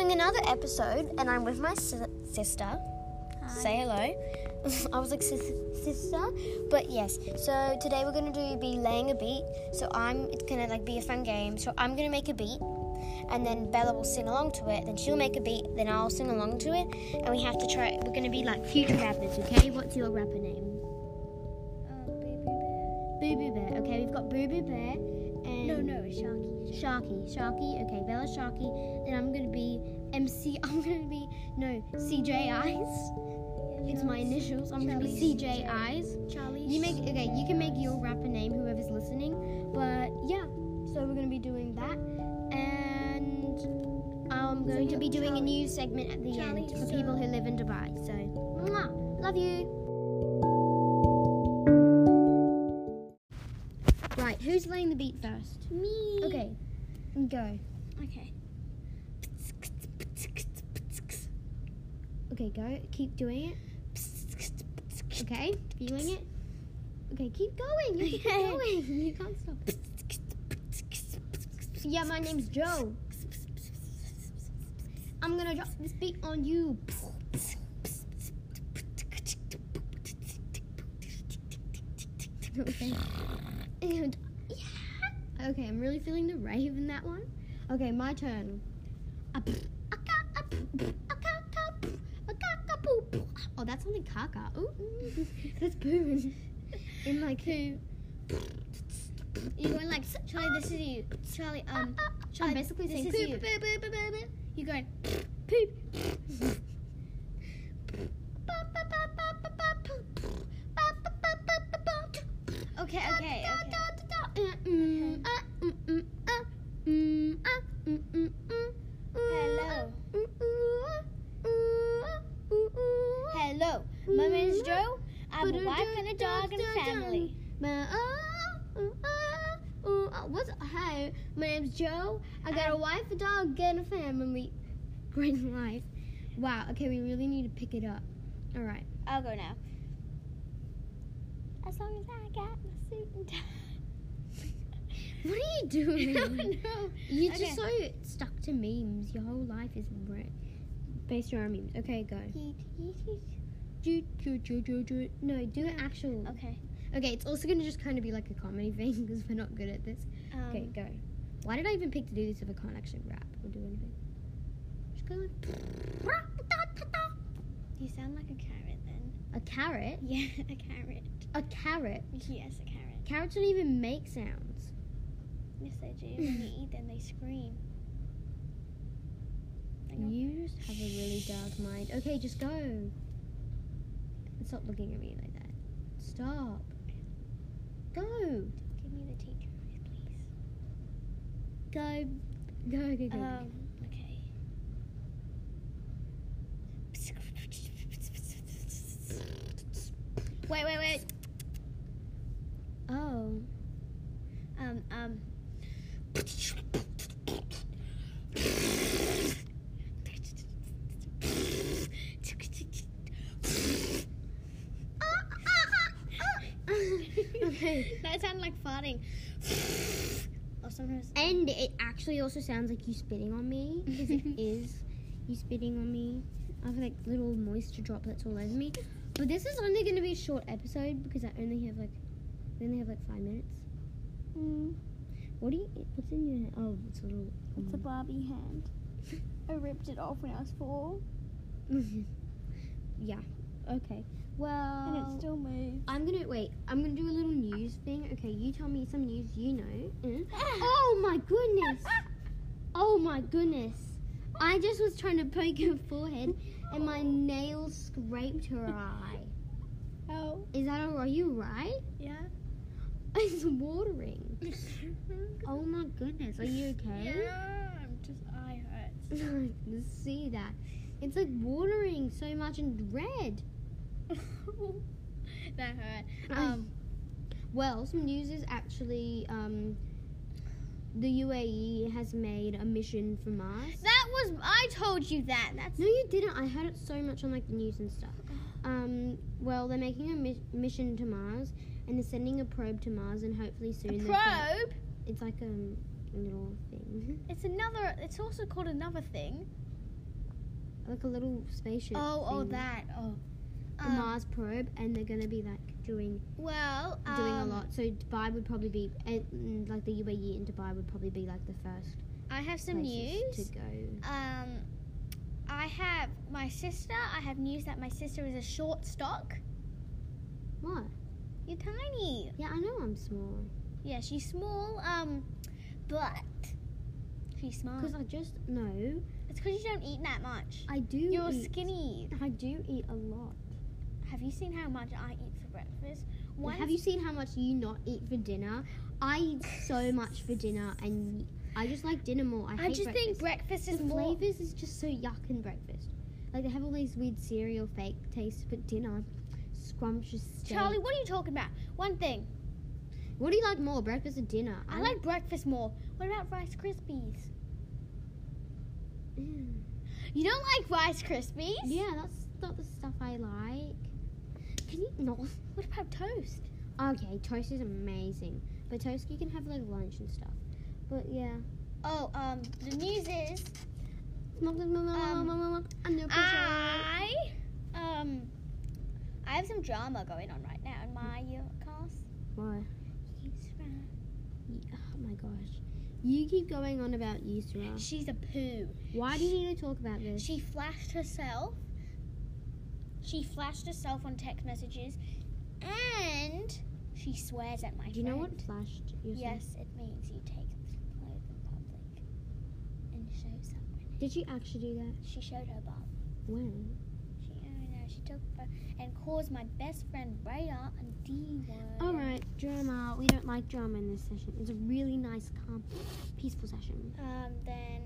doing another episode, and I'm with my sister. Hi. Say hello. I was like, sister? But yes, so today we're going to be laying a beat. So it's going to like be a fun game. So I'm going to make a beat, and then Bella will sing along to it. Then she'll make a beat, then I'll sing along to it. And we have to try, we're going to be like future rappers, okay? What's your rapper name? Boo Boo Boo Bear. Okay, we've got Boo Boo Bear. And No, Sharky. Sharky. Okay, Bella Sharky. Then I'm going to be CJ Eyes. It's my initials. I'm going to be CJ Eyes. Charlie. You can make your rapper name, whoever's listening. But yeah, so we're going to be doing that. And I'm going to be doing a new segment at the end for people who live in Dubai. So, mwah, love you. Right, who's laying the beat first? Me. Okay, go. Okay. Okay, go. Keep doing it. Okay, feeling it. Okay, keep going. You keep going. You can't stop. Yeah, my name's Joe. I'm gonna drop this beat on you. Okay. And yeah. Okay, I'm really feeling the rave in that one. Okay, my turn. Oh, that's only caca. Ooh, that's booing. In like who? You're going like, Charlie, this is you. Charlie, I'm basically saying this is poop. you. You're going, poop. Okay. Hello, my name is Joe. I have a wife and a dog and a family. Hi, my name's Joe. I got a wife, a dog, and a family. Great life. Wow, okay, we really need to pick it up. All right. I'll go now. As long as I got my suit and tie. What are you doing? I don't know. You're just so stuck to memes. Your whole life is based around memes. Okay, go. No, do an actual. Okay. Okay, it's also going to just kind of be like a comedy thing because we're not good at this. Okay, go. Why did I even pick to do this if I can't actually rap or do anything? Just go like... You sound like a carrot then. A carrot? Yeah, a carrot. A carrot? Yes, a carrot. Carrots don't even make sounds. Yes, they do. When you eat them, they scream. You just have a really dark mind. Okay, just go. And stop looking at me like that. Stop. Go. Give me the teacher, please. Go. Okay. Wait. Oh. Okay. That sounded like farting. Or sometimes. And it actually also sounds like you spitting on me. Because it is you spitting on me. I have like little moisture droplets all over me. But this is only going to be a short episode because I only have like 5 minutes. What's in your hand? Oh, it's a little. It's a Barbie hand. I ripped it off when I was 4. Yeah. Okay. Well. And it still moves. I'm gonna do a little news thing. Okay, you tell me some news you know. Oh my goodness! Oh my goodness! I just was trying to poke her forehead, and my nail scraped her eye. Oh. Is that alright? Are you right? Yeah. It's watering. Oh my goodness! Are you okay? Yeah. Eye hurts. I can see that. It's like watering so much and red. That hurt. Well, some news is actually the UAE has made a mission for Mars. I told you that. No, you didn't. I heard it so much on like the news and stuff. Well, they're making a mission to Mars, and they're sending a probe to Mars, and hopefully soon. Probe? It's like a little thing. It's also called another thing. like a little spaceship. Oh, thing. that. Oh. The Mars probe, and they're gonna be like doing a lot. So Dubai would probably be like the UAE and Dubai would probably be like the first. I have some news to go. I have news that my sister is a short stock. What? You're tiny. Yeah, I know I'm small. Yeah, she's small. But she's smart. Because I just know. It's because you don't eat that much. I do. You're skinny. I do eat a lot. Have you seen how much I eat for breakfast? Have you seen how much you not eat for dinner? I eat so much for dinner, and I just like dinner more. I just think breakfast is the more. flavors is just so yuck in breakfast. Like they have all these weird cereal fake tastes, but dinner, scrumptious steak. Charlie, what are you talking about? One thing. What do you like more, breakfast or dinner? I like breakfast more. What about Rice Krispies? Mm. You don't like Rice Krispies? Yeah, that's not the stuff I like. Can you not? What about toast? Okay, toast is amazing, but toast you can have like lunch and stuff. But yeah. Oh, the news is I have some drama going on right now in my class. Why? Yusra. Oh my gosh. You keep going on about Yusra. She's a poo. Why do you need to talk about this? She flashed herself on text messages, and she swears at my friend. Do you know what flashed yourself? Yes, it means you take clothes in public and show someone. Did she actually do that? She showed her butt. When? She took and caused my best friend Raya a D word. Alright, drama. We don't like drama in this session. It's a really nice, calm, peaceful session. Then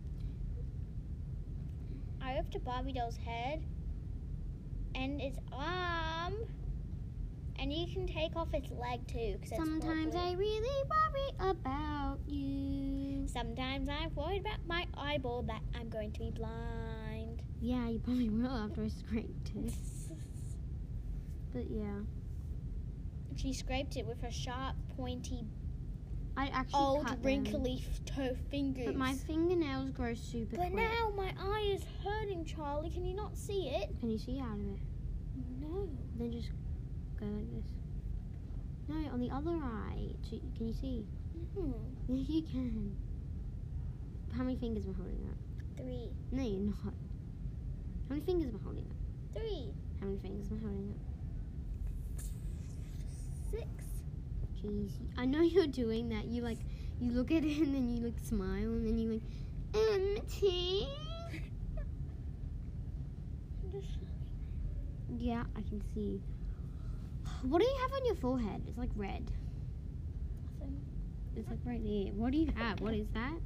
I ripped a Barbie doll's head and its arm, and you can take off its leg too. Sometimes I really worry about you. Sometimes I'm worried about my eyeball that I'm going to be blind. Yeah, you probably will after I scraped it. But yeah. She scraped it with her sharp, pointy, I actually old, cut wrinkly toe fingers. But my fingernails grow super quick. But now my eye is hurting, Charlie. Can you not see it? Can you see out of it? No. Then just go like this. No, on the other eye. Can you see? No. Yes, you can. How many fingers am I holding up? 3. No, you're not. How many fingers am I holding up? 3. How many fingers am I holding up? 6. Jeez, I know you're doing that. You look at it and then you smile and then you empty. Yeah, I can see. What do you have on your forehead? It's like red. Nothing. It's like right here. What do you have? What is that?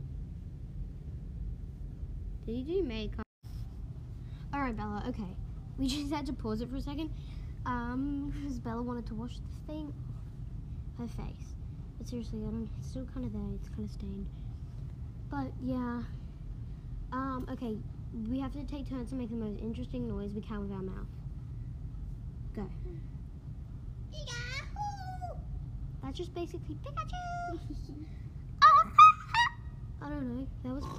Did you do makeup? Alright, Bella, okay. We just had to pause it for a second. Because Bella wanted to wash the thing her face. But seriously, it's still kind of there. It's kind of stained. But yeah. Okay. We have to take turns to make the most interesting noise we can with our mouth. Go. Yahoo! That's just basically Pikachu. I don't know. That was.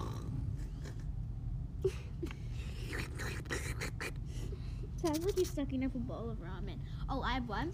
Sounds like you're sucking up a bowl of ramen. Oh, I have one.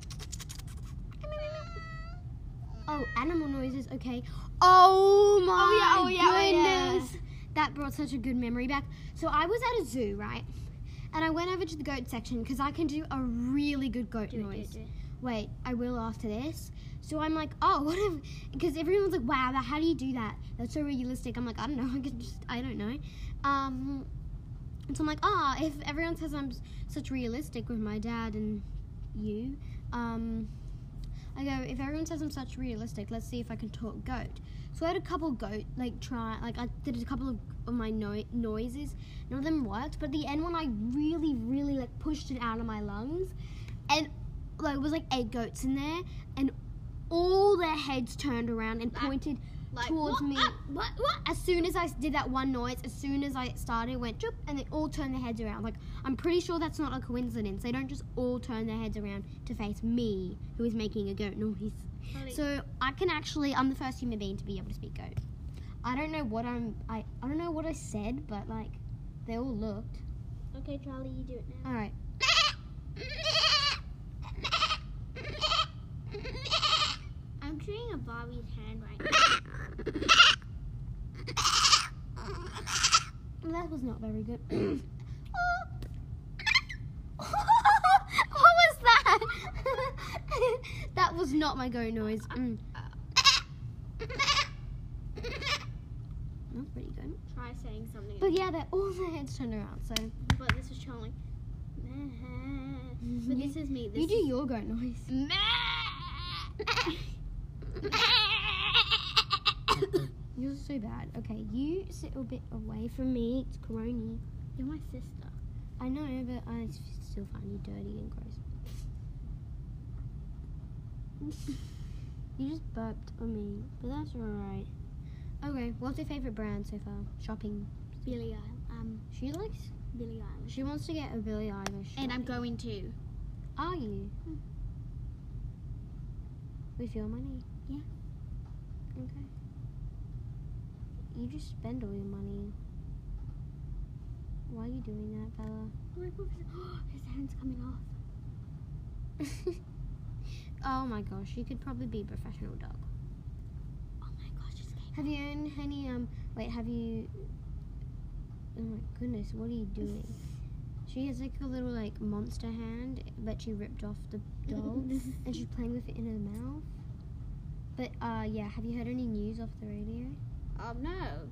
Oh, animal noises. Okay. Oh my goodness. Yeah. That brought such a good memory back. So I was at a zoo, right? And I went over to the goat section because I can do a really good goat noise. Do it. Wait, I will after this. So I'm like, oh, what if, because everyone's like, wow, how do you do that? That's so realistic. I'm like, I don't know. I don't know. So I'm like, if everyone says I'm such realistic with my dad and you, I go, if everyone says I'm such realistic, let's see if I can talk goat. So I had a couple goat, I did a couple of my noises. None of them worked, but at the end when I really, really pushed it out of my lungs, and it was 8 goats in there, and all their heads turned around and pointed towards me. What? As soon as I did that one noise, as soon as I started, it went choop, and they all turned their heads around. I'm pretty sure that's not a coincidence. They don't just all turn their heads around to face me, who is making a goat noise. So I can I'm the first human being to be able to speak goat. I don't know what I don't know what I said, but they all looked. Okay, Charlie, you do it now. All right. I'm treating a Barbie's hand right now. That was not very good. What was that? That was not my goat noise. That's pretty good. Try saying something. But yeah, all their heads turned around, so. But this is Charlie. But this is me. This You do your goat noise. You're so bad. Okay, you sit a bit away from me. It's corony. You're my sister. I know, but I still find you dirty and gross. You just burped on me, but that's alright. Okay, what's your favourite brand so far? Shopping. Billie Eilish. She likes. Billie Eilish. She wants to get a Billie Eilish. And I'm shopping. going to. Are you? With your money? Yeah. Okay. You just spend all your money. Why are you doing that, Bella? His hand's coming off. Oh my gosh, you could probably be a professional dog. Oh my gosh, it's getting. Have you owned any, have you, oh my goodness, what are you doing? She has like a little like monster hand, but she ripped off the doll and she's playing with it in her mouth. But yeah, have you heard any news off the radio? No.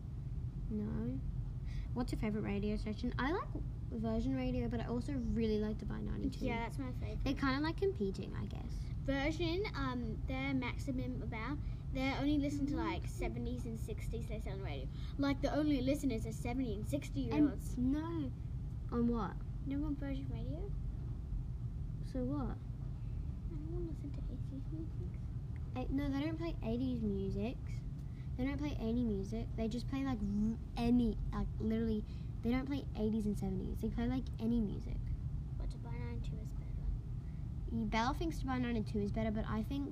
No. What's your favorite radio station? I like Virgin Radio, but I also really like Dubai 92. Yeah, that's my favorite. They're kind of like competing, I guess. Virgin, their maximum they only listen to like 70s and 60s they say on the radio. Like the only listeners are 70 and 60-year-olds. No. On what? No on Virgin Radio? So what? I don't want to listen to 80s music. No, they don't play 80s music. They don't play any music. They just play like any, like literally, they don't play 80s and 70s. They play like any music. But Dubai 92 is better. Belle thinks Dubai 92 is better, but I think,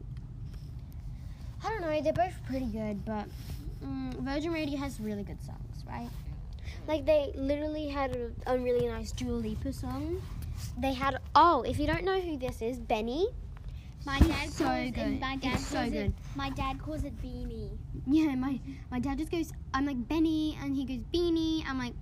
I don't know, they're both pretty good, but Virgin Radio has really good songs, right? Like they literally had a really nice Dua Lipa song. They had, if you don't know who this is, Benny. My dad so calls good. it. My dad It's so calls good. it. My dad calls it Beanie. Yeah, my dad just goes, I'm like, Benny, and he goes, Beanie. I'm like,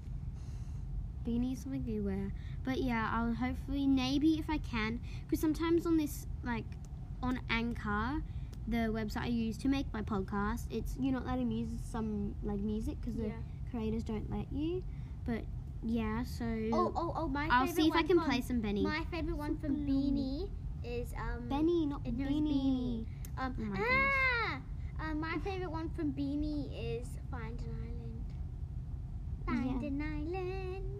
Beanie is something you wear. But yeah, I'll hopefully, maybe if I can, because sometimes on this, like, on Anchor, the website I use to make my podcast, you're not letting me use some, like, music, because the creators don't let you. But yeah, so My I'll favorite see if I one can from- play some Benny. My favorite one from Beanie is Benny, not it was Beanie. Beanie. my My favorite one from Beanie is Find an Island. Find an Island.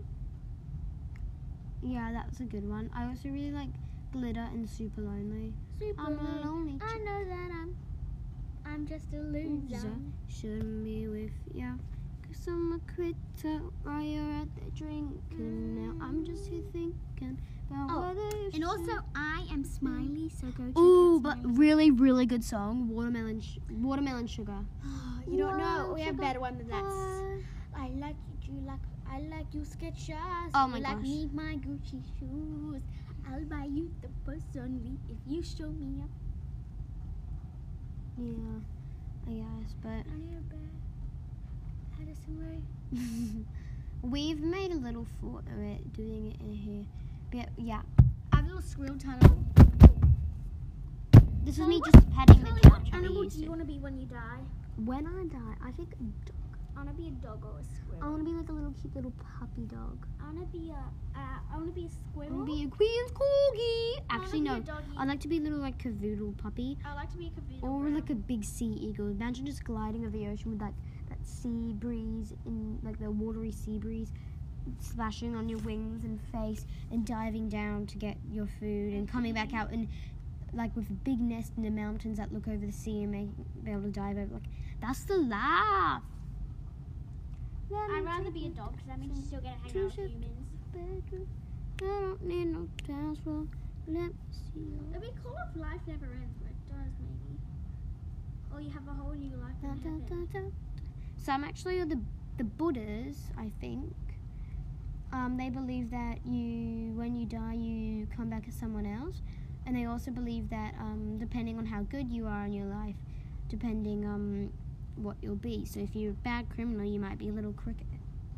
Yeah, that's a good one. I also really like Glitter and Super Lonely. Super I'm a lonely I know that I'm just a loser. Shouldn't be with ya, 'cause I'm a quitter while you're out there drinking. Now I'm just here thinking about whether you And also, I am Smiley, so go check Ooh, out but Smiley. really, really good song. Watermelon Sugar. You don't know. We have Sugar better one than that. pie. I like you Skechers. Oh my you like gosh. me, my Gucci shoes. I'll buy you the bus only if you show me up. Yeah, I guess, but I need a bed. Addison Ray. we've made a little fort of it, doing it in here. But yeah, I have a little squirrel tunnel. this is me just petting the couch. What how we animal used do you to. want to be when you die? When I die, I think a dog. I want to be a dog or a I squirrel. want to be like a little cute little puppy dog. I want to be a squirrel. I want to be a Queen's Corgi. I Actually, wanna no. be a doggy. I'd like to be a little like cavoodle puppy. I like to be a cavoodle. Or like a big sea eagle. Imagine just gliding over the ocean with like that sea breeze and like the watery sea breeze splashing on your wings and face and diving down to get your food and coming back out and like with a big nest in the mountains that look over the sea and be able to dive over. Like that's the laugh. I'd rather be a dog because that means you still get to hang out with humans. Bedroom. I don't need no dance floor. Let me see you. It'd be cool if life never ends, but it does maybe. Or you have a whole new life in heaven. Some actually are the Buddhas, I think. They believe that when you die, you come back as someone else. And they also believe that depending on how good you are in your life, depending on what you'll be. So if you're a bad criminal, you might be a little cricket.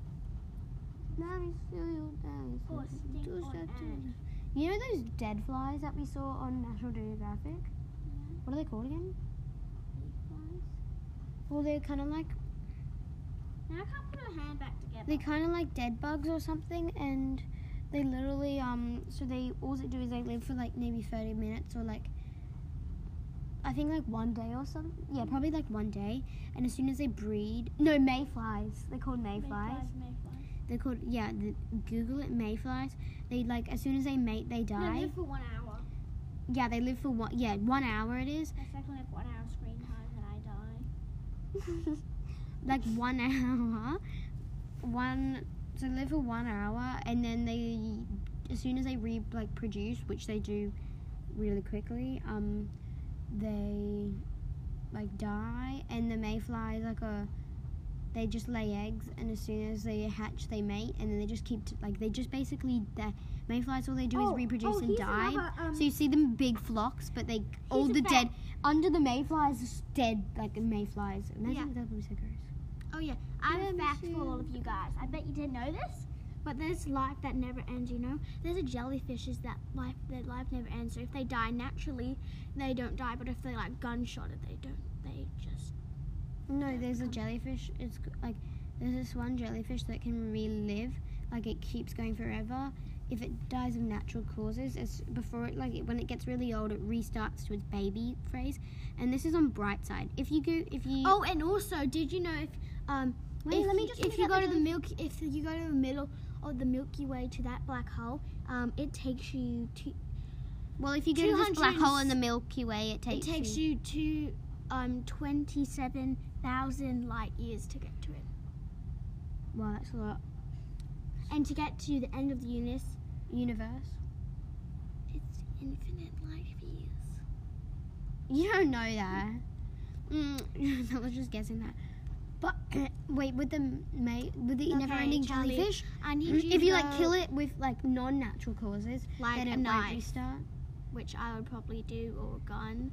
You know those dead flies that we saw on National Geographic? Yeah. What are they called again? Flies. Well, they're kind of like Now I can't put her hand back together. they're kind of like dead bugs or something, and they literally so they all they do is they live for like maybe 30 minutes or like I think like 1 day or something. Yeah, probably like 1 day. And as soon as they breed, no, mayflies. They're called mayflies. Mayflies. They're called Google it, mayflies. They like as soon as they mate, they They die. live for 1 hour. Yeah, they live for 1 hour. It is. That's actually like 1 hour screen time and I die. Like 1 hour. So they live for 1 hour, and then they, as soon as they produce, which they do really quickly, they like die, and the mayflies they just lay eggs, and as soon as they hatch, they mate, and then they just keep the mayflies, all they do is reproduce and here's die. another, So you see them big flocks, but all a the fact. dead under the mayflies is dead like mayflies. Imagine Yeah. that would be so gross. Oh yeah, I have a fact Michelle. for all of you guys. I bet you didn't know this, but there's life that never ends. You know, there's a jellyfishes that their life never ends. So if they die naturally, they don't die. But if they like gunshotted, they don't. They just. No, there's a jellyfish. It's like there's this one jellyfish that can relive. Like it keeps going forever. If it dies of natural causes, when it gets really old, it restarts to its baby phase. And this is on Brightside. If you Oh, and also, did you know if if you go to the middle of the Milky Way to that black hole, it takes you to well, if you go to this black hole in the Milky Way, it takes you to 27,000 light years to get to it. Well, that's a lot. And to get to the end of the Universe. it's infinite light years. You don't know that. I was just guessing that. But wait, with the never-ending Charlie, jellyfish, I need you if you to like kill it with like non-natural causes, Like then a it won't knife. restart. which I would probably do, or a gun,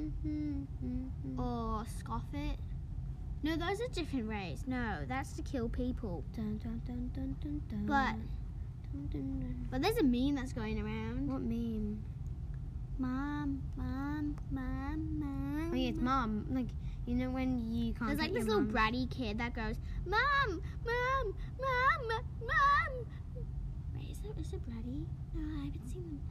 or scoff it. No, those are different rays. No, that's to kill people. Dun, dun, dun, dun, dun, dun. But Dun, dun, dun. but there's a meme that's going around. What meme? Mom, mom, mom, mom. Oh yeah, it's mom. Like you know when you can't. There's like get this your little mum. bratty kid that goes, Mom, Mom, Mom, Mom. Wait, is it bratty? No, I haven't seen them.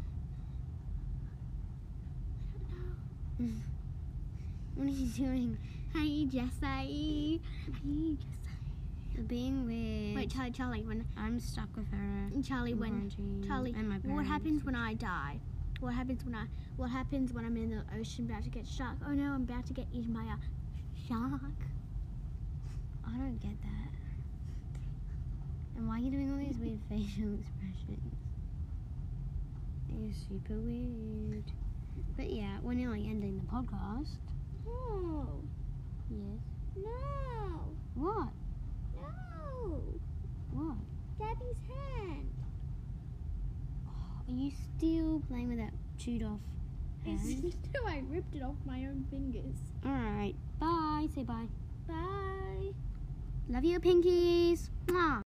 I don't know. What are you doing? Hey, Jessie. Hey, Jessie. You're being weird. Wait, Charlie, when I'm stuck with her. Charlie, in when quarantine, Charlie, and my what parents. happens when I die? What happens when I'm in the ocean about to get shark? Oh no, I'm about to get eaten by a shark. I don't get that. And why are you doing all these weird facial expressions? You're super weird. But yeah, we're nearly ending the podcast. No, Yes. no, What? no. What? Gabby's hand. Are you still playing with that chewed off hand? I ripped it off my own fingers. Alright. Bye. Say bye. Bye. Love you, pinkies. Mwah.